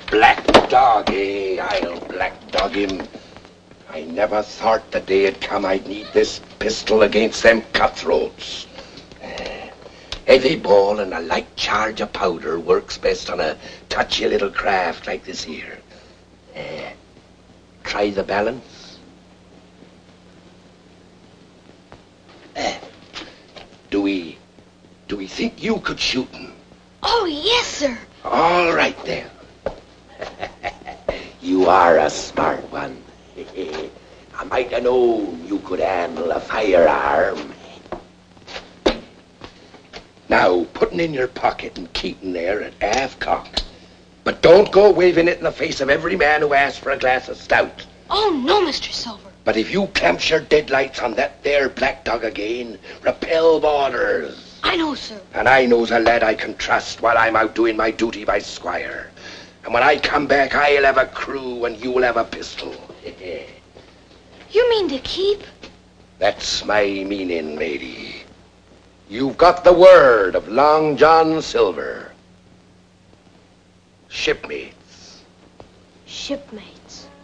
Black dog, eh? I'll black dog him. I never thought the day had come I'd need this pistol against them cutthroats. Heavy ball and a light charge of powder works best on a touchy little craft like this here. Try the balance. Do we think you could shoot him? Oh, yes, sir. All right, then. You are a smart one. I might have known you could handle a firearm. Now, put it in your pocket and keep it there at half cock. But don't go waving it in the face of every man who asks for a glass of stout. Oh, no, Mr. Silver. But if you clamps your deadlights on that there black dog again, repel boarders. I know, sir. And I knows a lad I can trust while I'm out doing my duty by Squire. And when I come back, I'll have a crew and you'll have a pistol. You mean to keep? That's my meaning, lady. You've got the word of Long John Silver. Shipmates. Shipmates.